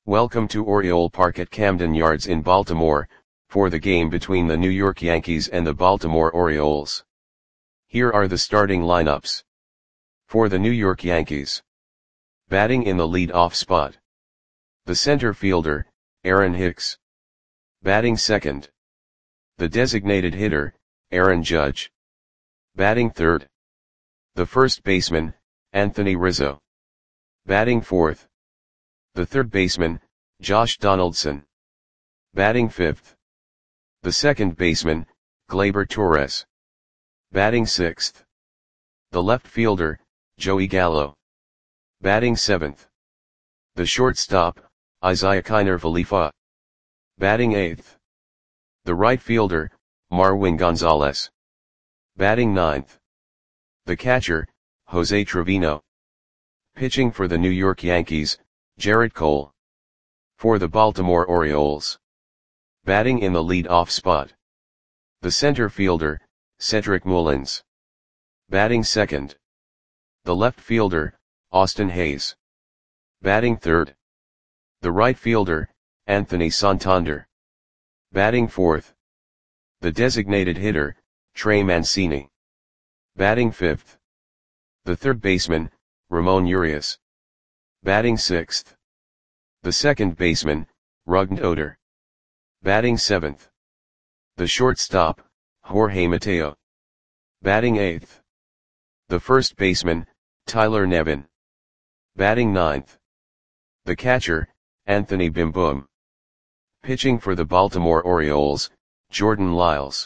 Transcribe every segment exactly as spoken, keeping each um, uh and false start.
Welcome to Oriole Park at Camden Yards in Baltimore, for the game between the New York Yankees and the Baltimore Orioles. Here are the starting lineups. For the New York Yankees. Batting in the lead-off spot. The center fielder, Aaron Hicks. Batting second. The designated hitter, Aaron Judge. Batting third. The first baseman, Anthony Rizzo. Batting fourth. The third baseman, Josh Donaldson. Batting fifth. The second baseman, Gleyber Torres. Batting sixth. The left fielder, Joey Gallo. Batting seventh. The shortstop, Isiah Kiner-Falefa. Batting eighth. The right fielder, Marwin Gonzalez. Batting ninth. The catcher, Jose Trevino. Pitching for the New York Yankees, Gerrit Cole. For the Baltimore Orioles. Batting in the lead-off spot. The center fielder, Cedric Mullins. Batting second. The left fielder, Austin Hays. Batting third. The right fielder, Anthony Santander. Batting fourth. The designated hitter, Trey Mancini. Batting fifth. The third baseman, Ramon Urias. Batting sixth. The second baseman, Rougned Odor. Batting seventh. The shortstop, Jorge Mateo. Batting eighth. The first baseman, Tyler Nevin. Batting ninth. The catcher, Anthony Bimboom. Pitching for the Baltimore Orioles, Jordan Lyles.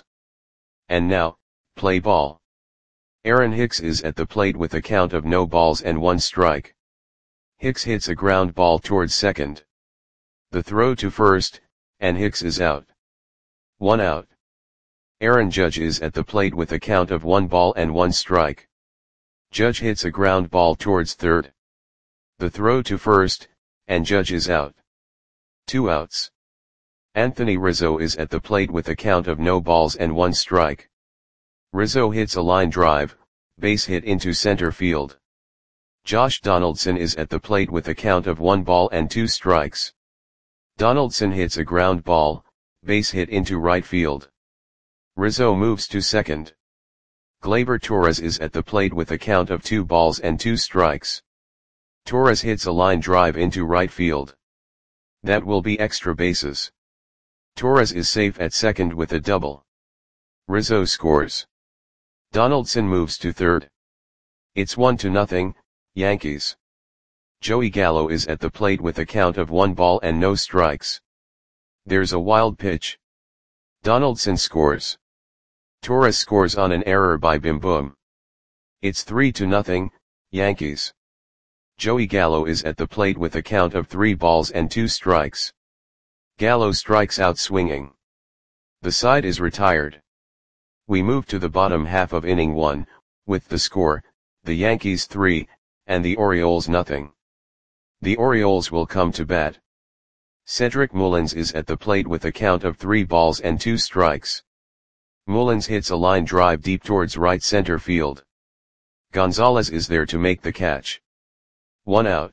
And now, play ball. Aaron Hicks is at the plate with a count of no balls and one strike. Hicks hits a ground ball towards second. The throw to first, and Hicks is out. One out. Aaron Judge is at the plate with a count of one ball and one strike. Judge hits a ground ball towards third. The throw to first, and Judge is out. Two outs. Anthony Rizzo is at the plate with a count of no balls and one strike. Rizzo hits a line drive, base hit into center field. Josh Donaldson is at the plate with a count of one ball and two strikes. Donaldson hits a ground ball, base hit into right field. Rizzo moves to second. Gleyber Torres is at the plate with a count of two balls and two strikes. Torres hits a line drive into right field. That will be extra bases. Torres is safe at second with a double. Rizzo scores. Donaldson moves to third. It's one to nothing, Yankees. Joey Gallo is at the plate with a count of one ball and no strikes. There's a wild pitch. Donaldson scores. Torres scores on an error by Bimboom. It's three to nothing, Yankees. Joey Gallo is at the plate with a count of three balls and two strikes. Gallo strikes out swinging. The side is retired. We move to the bottom half of inning one, with the score, the Yankees three, and the Orioles nothing. The Orioles will come to bat. Cedric Mullins is at the plate with a count of three balls and two strikes. Mullins hits a line drive deep towards right center field. Gonzalez is there to make the catch. One out.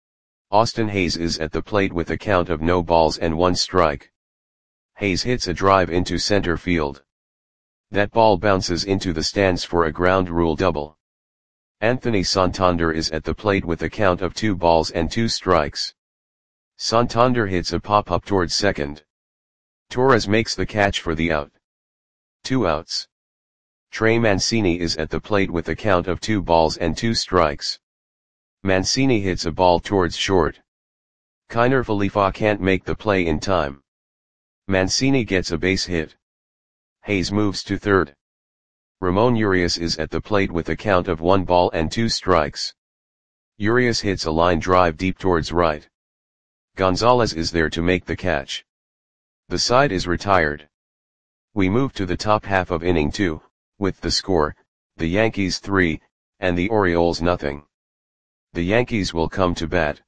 Austin Hays is at the plate with a count of no balls and one strike. Hays hits a drive into center field. That ball bounces into the stands for a ground rule double. Anthony Santander is at the plate with a count of two balls and two strikes. Santander hits a pop-up towards second. Torres makes the catch for the out. Two outs. Trey Mancini is at the plate with a count of two balls and two strikes. Mancini hits a ball towards short. Kiner-Falefa can't make the play in time. Mancini gets a base hit. Hays moves to third. Ramon Urias is at the plate with a count of one ball and two strikes. Urias hits a line drive deep towards right. Gonzalez is there to make the catch. The side is retired. We move to the top half of inning two, with the score, the Yankees three, and the Orioles nothing. The Yankees will come to bat.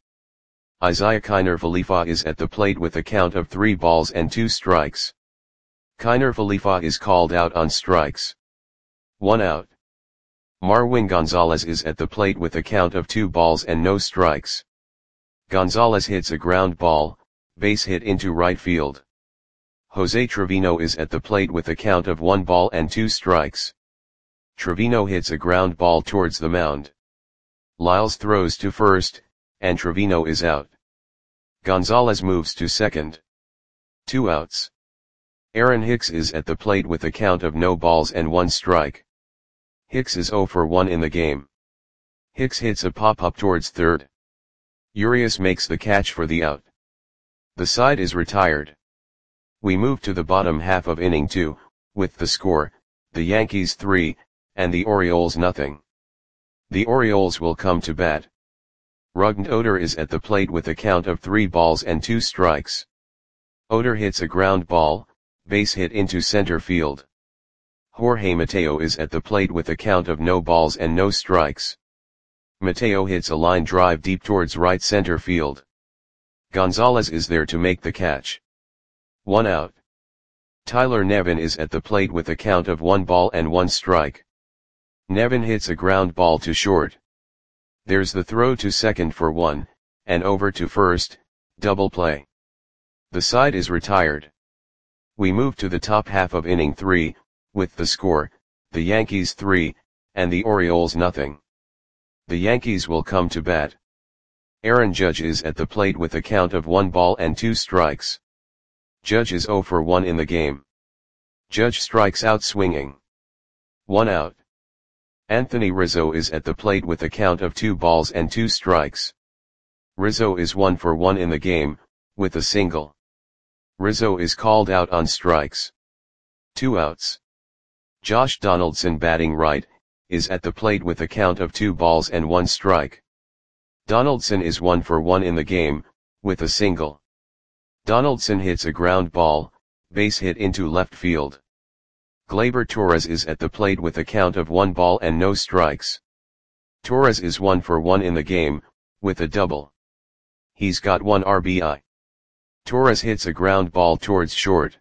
Isiah Kiner-Falefa is at the plate with a count of three balls and two strikes. Kiner-Falefa is called out on strikes. One out. Marwin Gonzalez is at the plate with a count of two balls and no strikes. Gonzalez hits a ground ball, base hit into right field. Jose Trevino is at the plate with a count of one ball and two strikes. Trevino hits a ground ball towards the mound. Lyles throws to first, and Trevino is out. Gonzalez moves to second. Two outs. Aaron Hicks is at the plate with a count of no balls and one strike. Hicks is zero for one in the game. Hicks hits a pop-up towards third. Urias makes the catch for the out. The side is retired. We move to the bottom half of inning two, with the score, the Yankees three, and the Orioles nothing. The Orioles will come to bat. Rougned Odor is at the plate with a count of three balls and two strikes. Odor hits a ground ball, base hit into center field. Jorge Mateo is at the plate with a count of no balls and no strikes. Mateo hits a line drive deep towards right center field. Gonzalez is there to make the catch. One out. Tyler Nevin is at the plate with a count of one ball and one strike. Nevin hits a ground ball to short. There's the throw to second for one, and over to first, double play. The side is retired. We move to the top half of inning three, with the score, the Yankees three, and the Orioles nothing. The Yankees will come to bat. Aaron Judge is at the plate with a count of one ball and two strikes. Judge is zero for one in the game. Judge strikes out swinging. One out. Anthony Rizzo is at the plate with a count of two balls and two strikes. Rizzo is one for one in the game, with a single. Rizzo is called out on strikes. Two outs. Josh Donaldson, batting right, is at the plate with a count of two balls and one strike. Donaldson is one for one in the game, with a single. Donaldson hits a ground ball, base hit into left field. Gleyber Torres is at the plate with a count of one ball and no strikes. Torres is one for one in the game, with a double. He's got one R B I. Torres hits a ground ball towards short.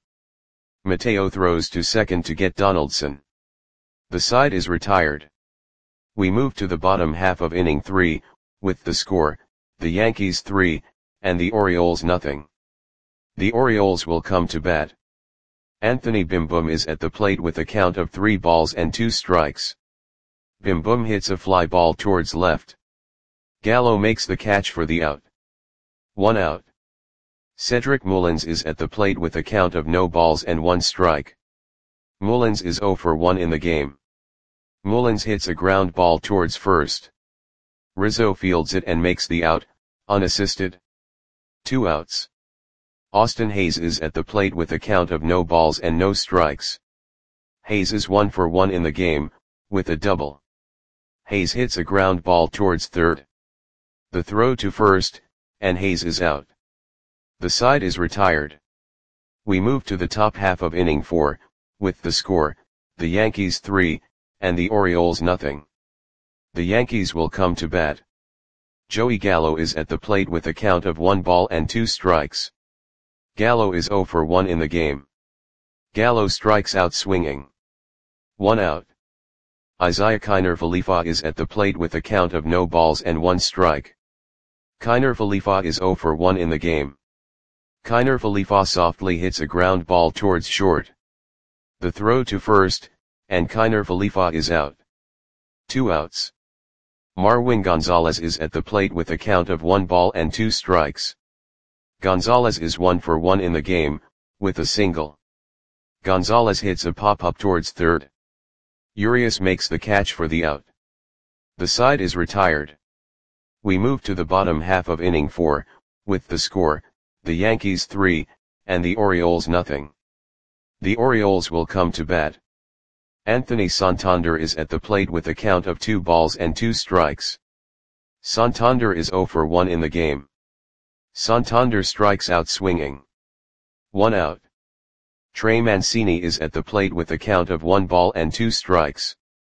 Mateo throws to second to get Donaldson. The side is retired. We move to the bottom half of inning three, with the score, the Yankees three, and the Orioles nothing. The Orioles will come to bat. Anthony Bim Bum is at the plate with a count of three balls and two strikes. Bim Bum hits a fly ball towards left. Gallo makes the catch for the out. One out. Cedric Mullins is at the plate with a count of no balls and one strike. Mullins is zero for one in the game. Mullins hits a ground ball towards first. Rizzo fields it and makes the out, unassisted. Two outs. Austin Hayes is at the plate with a count of no balls and no strikes. Hayes is one for one in the game, with a double. Hayes hits a ground ball towards third. The throw to first, and Hayes is out. The side is retired. We move to the top half of inning four, with the score, the Yankees three, and the Orioles nothing. The Yankees will come to bat. Joey Gallo is at the plate with a count of one ball and two strikes. Gallo is zero for one in the game. Gallo strikes out swinging. One out. Isaiah Kiner Falefa is at the plate with a count of no balls and one strike. Kiner Falefa is zero for one in the game. Kiner Falefa softly hits a ground ball towards short. The throw to first, and Kiner Falefa is out. Two outs. Marwin Gonzalez is at the plate with a count of one ball and two strikes. Gonzalez is one for one in the game, with a single. Gonzalez hits a pop-up towards third. Urias makes the catch for the out. The side is retired. We move to the bottom half of inning four, with the score, the Yankees three, and the Orioles nothing. The Orioles will come to bat. Anthony Santander is at the plate with a count of two balls and two strikes. Santander is zero for one in the game. Santander strikes out swinging. One out. Trey Mancini is at the plate with a count of one ball and two strikes.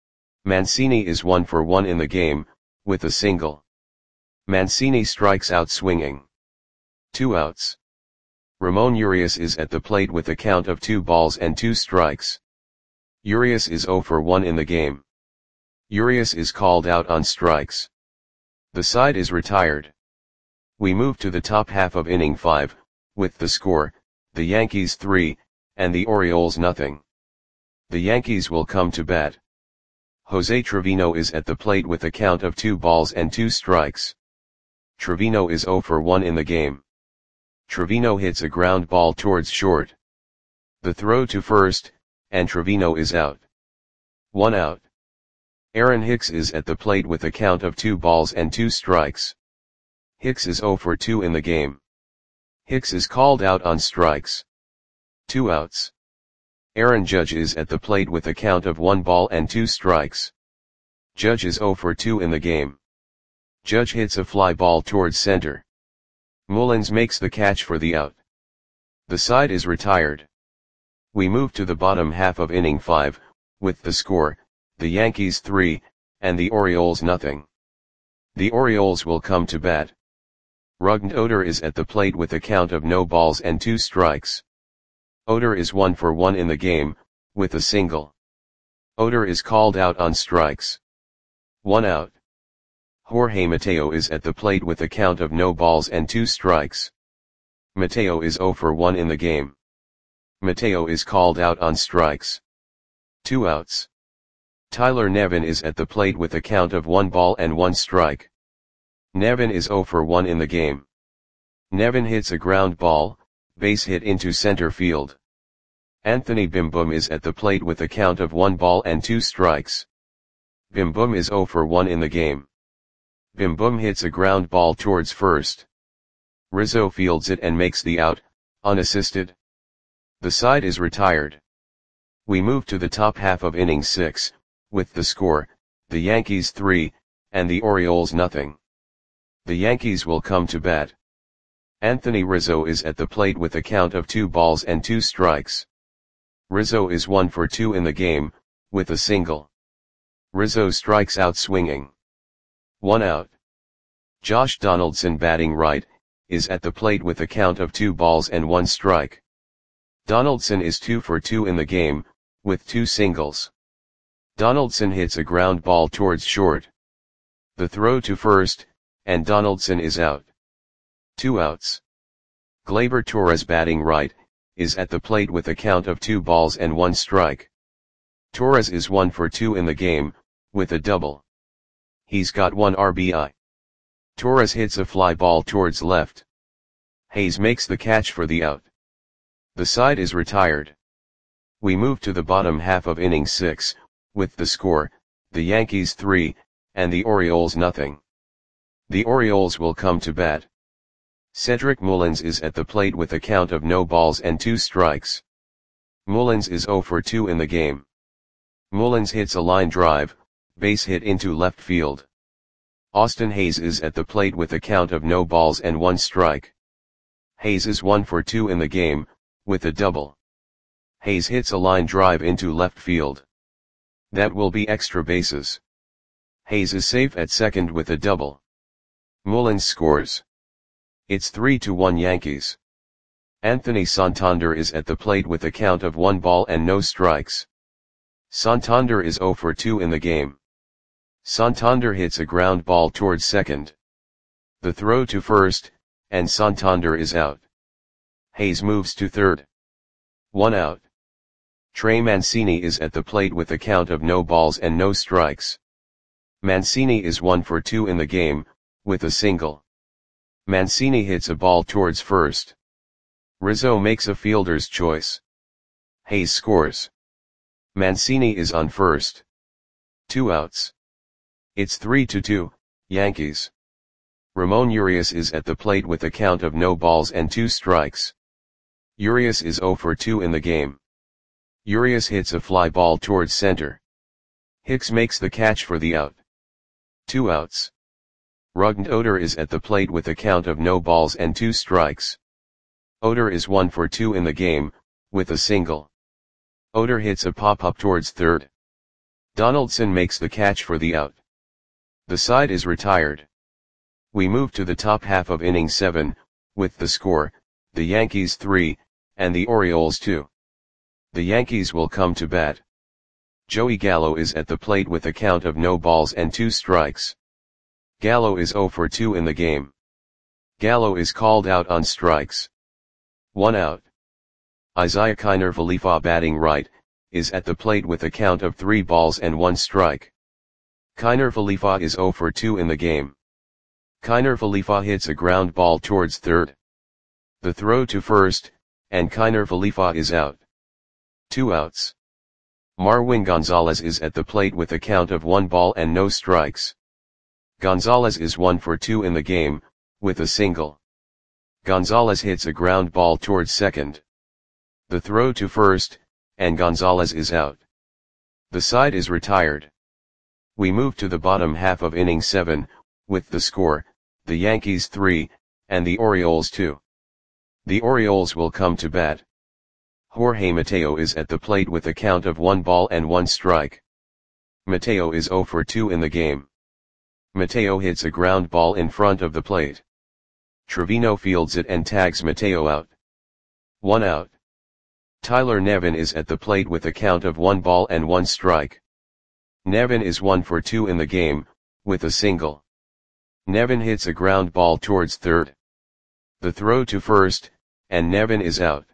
Mancini is one for one in the game, with a single. Mancini strikes out swinging. Two outs. Ramon Urias is at the plate with a count of two balls and two strikes. Urias is zero for one in the game. Urias is called out on strikes. The side is retired. We move to the top half of inning five, with the score, the Yankees three, and the Orioles nothing. The Yankees will come to bat. Jose Trevino is at the plate with a count of two balls and two strikes. Trevino is zero for one in the game. Trevino hits a ground ball towards short. The throw to first, and Trevino is out. One out. Aaron Hicks is at the plate with a count of two balls and two strikes. Hicks is zero for two in the game. Hicks is called out on strikes. Two outs. Aaron Judge is at the plate with a count of one ball and two strikes. Judge is zero for two in the game. Judge hits a fly ball towards center. Mullins makes the catch for the out. The side is retired. We move to the bottom half of inning five, with the score, the Yankees three, and the Orioles nothing. The Orioles will come to bat. Rougned Odor is at the plate with a count of no balls and two strikes. Odor is one for one in the game, with a single. Odor is called out on strikes. One out. Jorge Mateo is at the plate with a count of no balls and two strikes. Mateo is zero for one in the game. Mateo is called out on strikes. Two outs. Tyler Nevin is at the plate with a count of one ball and one strike. Nevin is zero for one in the game. Nevin hits a ground ball, base hit into center field. Anthony Bim Boom is at the plate with a count of one ball and two strikes. Bim Boom is zero for one in the game. Bim Boom hits a ground ball towards first. Rizzo fields it and makes the out, unassisted. The side is retired. We move to the top half of inning six, with the score, the Yankees three, and the Orioles nothing. The Yankees will come to bat. Anthony Rizzo is at the plate with a count of two balls and two strikes. Rizzo is one for two in the game, with a single. Rizzo strikes out swinging. One out. Josh Donaldson, batting right, is at the plate with a count of two balls and one strike. Donaldson is two for two in the game, with two singles. Donaldson hits a ground ball towards short. The throw to first, and Donaldson is out. Two outs. Gleyber Torres, batting right, is at the plate with a count of two balls and one strike. Torres is one for two in the game, with a double. He's got one R B I. Torres hits a fly ball towards left. Hayes makes the catch for the out. The side is retired. We move to the bottom half of inning six, with the score, the Yankees three, and the Orioles nothing. The Orioles will come to bat. Cedric Mullins is at the plate with a count of no balls and two strikes. Mullins is zero for two in the game. Mullins hits a line drive, base hit into left field. Austin Hayes is at the plate with a count of no balls and one strike. Hayes is one for two in the game, with a double. Hayes hits a line drive into left field. That will be extra bases. Hayes is safe at second with a double. Mullins scores. It's three to one Yankees. Anthony Santander is at the plate with a count of one ball and no strikes. Santander is zero for two in the game. Santander hits a ground ball towards second. The throw to first, and Santander is out. Hayes moves to third. One out. Trey Mancini is at the plate with a count of no balls and no strikes. Mancini is one for two in the game, with a single. Mancini hits a ball towards first. Rizzo makes a fielder's choice. Hayes scores. Mancini is on first. Two outs. It's three to two, Yankees. Ramon Urias is at the plate with a count of no balls and two strikes. Urias is zero for two in the game. Urias hits a fly ball towards center. Hicks makes the catch for the out. Two outs. Rougned Odor is at the plate with a count of no balls and two strikes. Odor is one for two in the game, with a single. Odor hits a pop-up towards third. Donaldson makes the catch for the out. The side is retired. We move to the top half of inning seven, with the score, the Yankees three, and the Orioles two. The Yankees will come to bat. Joey Gallo is at the plate with a count of no balls and two strikes. Gallo is zero for two in the game. Gallo is called out on strikes. One out. Isiah Kiner Falefa batting right, is at the plate with a count of three balls and one strike. Kiner Falefa is zero for two in the game. Kiner Falefa hits a ground ball towards third. The throw to first, and Kiner Falefa is out. Two outs. Marwin Gonzalez is at the plate with a count of one ball and no strikes. Gonzalez is one for two in the game, with a single. Gonzalez hits a ground ball towards second. The throw to first, and Gonzalez is out. The side is retired. We move to the bottom half of inning seven, with the score, the Yankees three, and the Orioles two. The Orioles will come to bat. Jorge Mateo is at the plate with a count of one ball and one strike. Mateo is zero for two in the game. Mateo hits a ground ball in front of the plate. Trevino fields it and tags Mateo out. One out. Tyler Nevin is at the plate with a count of one ball and one strike. Nevin is one for two in the game, with a single. Nevin hits a ground ball towards third. The throw to first, and Nevin is out.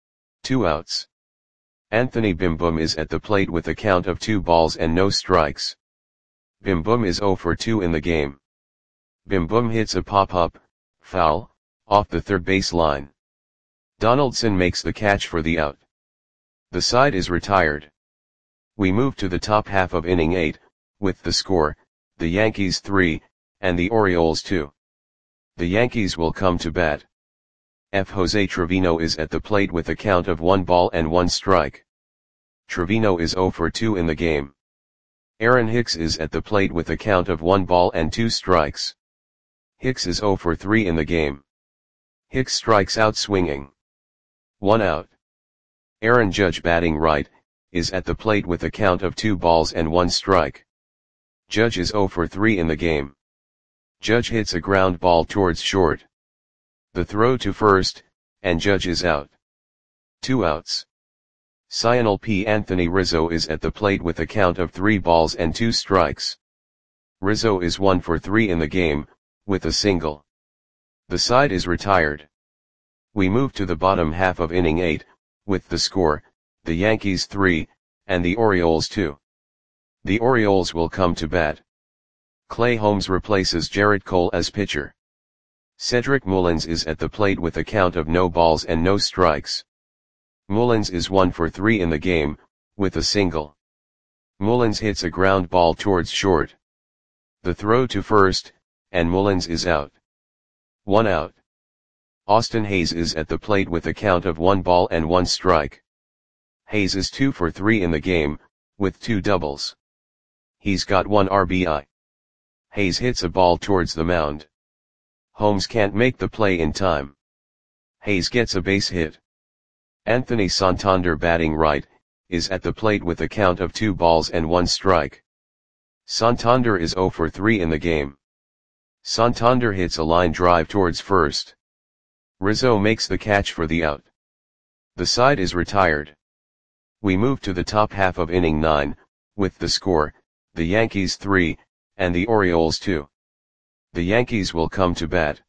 Two outs. Anthony Bim Boom is at the plate with a count of two balls and no strikes. Bim Boom is zero for two in the game. Bim Boom hits a pop-up, foul, off the third base line. Donaldson makes the catch for the out. The side is retired. We move to the top half of inning eight, with the score, the Yankees three, and the Orioles two. The Yankees will come to bat. F. Jose Trevino is at the plate with a count of one ball and one strike. Trevino is zero for two in the game. Aaron Hicks is at the plate with a count of one ball and two strikes. Hicks is zero for three in the game. Hicks strikes out swinging. One out. Aaron Judge batting right, is at the plate with a count of two balls and one strike. Judge is zero for three in the game. Judge hits a ground ball towards short. The throw to first, and Judge is out. Two outs. Cionel P. Anthony Rizzo is at the plate with a count of three balls and two strikes. Rizzo is one for three in the game, with a single. The side is retired. We move to the bottom half of inning eight, with the score, the Yankees three, and the Orioles two. The Orioles will come to bat. Clay Holmes replaces Jarrett Cole as pitcher. Cedric Mullins is at the plate with a count of no balls and no strikes. Mullins is one for three in the game, with a single. Mullins hits a ground ball towards short. The throw to first, and Mullins is out. One out. Austin Hayes is at the plate with a count of one ball and one strike. Hayes is two for three in the game, with two doubles. He's got one R B I. Hayes hits a ball towards the mound. Holmes can't make the play in time. Hayes gets a base hit. Anthony Santander batting right, is at the plate with a count of two balls and one strike. Santander is zero for three in the game. Santander hits a line drive towards first. Rizzo makes the catch for the out. The side is retired. We move to the top half of inning nine, with the score, the Yankees three, and the Orioles two. The Yankees will come to bat.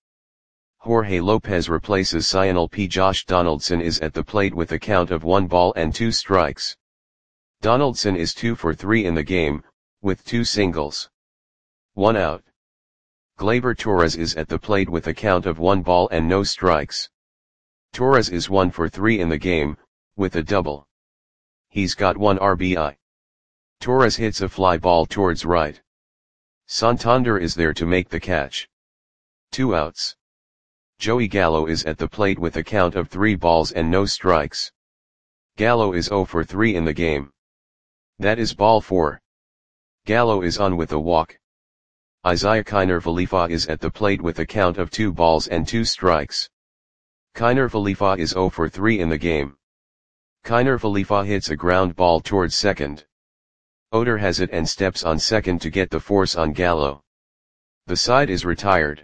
Jorge Lopez replaces Cionel P. Josh Donaldson is at the plate with a count of one ball and two strikes. Donaldson is two for three in the game, with two singles. One out. Gleyber Torres is at the plate with a count of one ball and no strikes. Torres is one for three in the game, with a double. He's got one R B I. Torres hits a fly ball towards right. Santander is there to make the catch. Two outs. Joey Gallo is at the plate with a count of three balls and no strikes. Gallo is zero for three in the game. That is ball four. Gallo is on with a walk. Isiah Kiner Falefa is at the plate with a count of two balls and two strikes. Kiner Falefa is zero for three in the game. Kiner Falefa hits a ground ball towards second. Oder has it and steps on second to get the force on Gallo. The side is retired.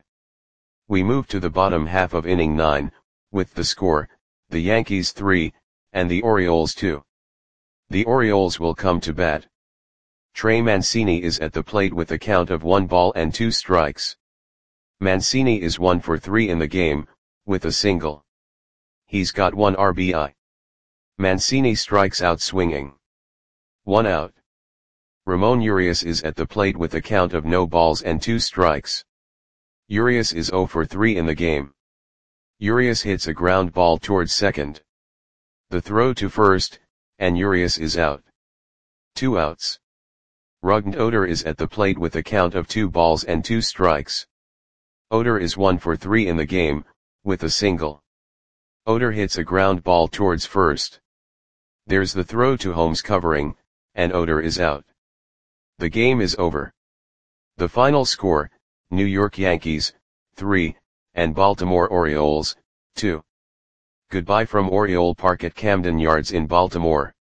We move to the bottom half of inning nine, with the score, the Yankees three, and the Orioles two. The Orioles will come to bat. Trey Mancini is at the plate with a count of one ball and two strikes. Mancini is one for three in the game, with a single. He's got one R B I. Mancini strikes out swinging. One out. Ramon Urias is at the plate with a count of no balls and two strikes. Urias is zero for three in the game. Urias hits a ground ball towards second. The throw to first, and Urias is out. Two outs. Rougned Odor is at the plate with a count of two balls and two strikes. Odor is one for three in the game, with a single. Odor hits a ground ball towards first. There's the throw to Holmes covering, and Odor is out. The game is over. The final score, New York Yankees, three, and Baltimore Orioles, two. Goodbye from Oriole Park at Camden Yards in Baltimore.